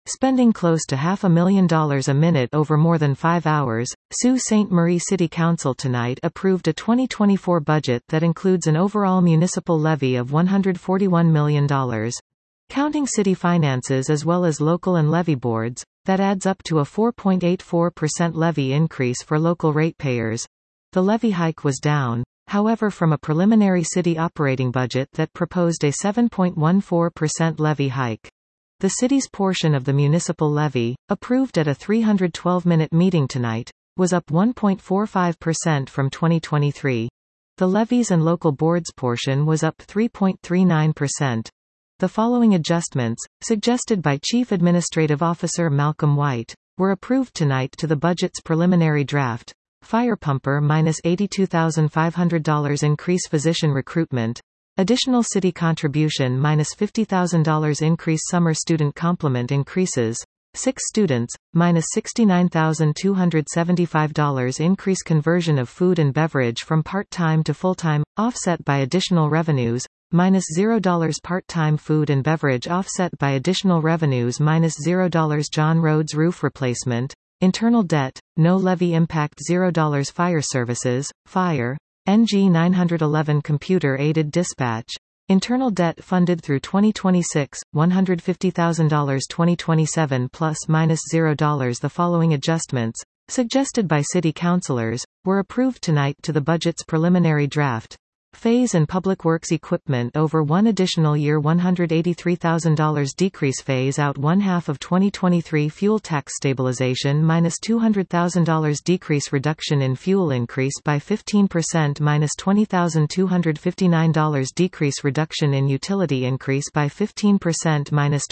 Spending close to $500,000 a minute over more than 5 hours, Sault Ste. Marie City Council tonight approved a 2024 budget that includes an overall municipal levy of $141 million. Counting city finances as well as local and levy boards, that adds up to a 4.84% levy increase for local ratepayers. The levy hike was down, however, from a preliminary city operating budget that proposed a 7.14% levy hike. The city's portion of the municipal levy, approved at a 312-minute meeting tonight, was up 1.45% from 2023. The levies and local boards portion was up 3.39%. The following adjustments, suggested by Chief Administrative Officer Malcolm White, were approved tonight to the budget's preliminary draft. Fire pumper -$82,500 increase physician recruitment. Additional city contribution -$50,000 increase summer student complement increases. 6 students, -$69,275 increase conversion of food and beverage from part-time to full-time, offset by additional revenues. -$0 part-time food and beverage offset by additional revenues. -$0 John Roads roof replacement. Internal debt, no levy impact. $0 fire services, fire. NG 911 computer-aided dispatch. Internal debt funded through 2026, $150,000 2027 ±$0. The following adjustments, suggested by city councilors, were approved tonight to the budget's preliminary draft. Phase and Public Works equipment over one additional year $183,000 decrease. Phase out 1/2 of 2023 fuel tax stabilization -$200,000 decrease. Reduction in fuel increase by 15% -$20,259 decrease. Reduction in utility increase by 15%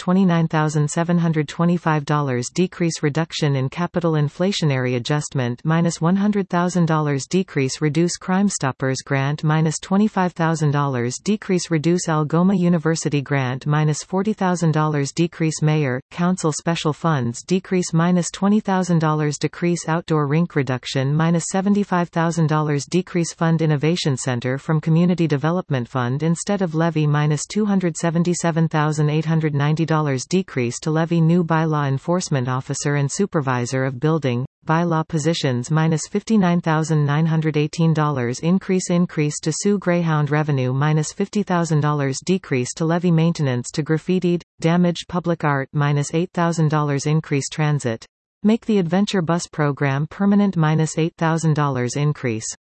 -$29,725 decrease. Reduction in capital inflationary adjustment -$100,000 decrease. Reduce Crime Stoppers grant -$25,000 decrease. Reduce Algoma University grant -$40,000 decrease. Mayor, Council special funds decrease -$20,000 decrease. Outdoor rink reduction -$75,000 decrease. Fund Innovation Center from Community Development Fund instead of levy -$277,890 decrease to levy. New bylaw enforcement officer and supervisor of building bylaw positions -$59,918 increase to Soo Greyhound revenue -$50,000 decrease to levy. Maintenance to graffitied, damaged public art -$8,000 increase. Transit, make the Adventure Bus program permanent -$8,000 increase.